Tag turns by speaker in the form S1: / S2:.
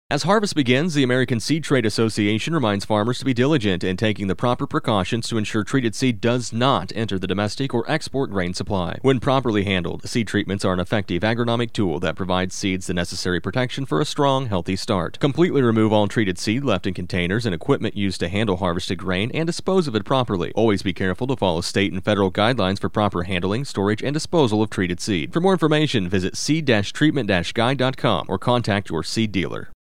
S1: As harvest begins, the American Seed Trade Association reminds farmers to be diligent in taking the proper precautions to ensure treated seed does not enter the domestic or export grain supply. When properly handled, seed treatments are an effective agronomic tool that provides seeds the necessary protection for a strong, healthy start. Completely remove all treated seed left in containers and equipment used to handle harvested grain and dispose of it properly. Always be careful to follow state and federal guidelines for proper handling, storage, and disposal of treated seed. For more information, visit seed-treatment-guide.com or contact your seed dealer.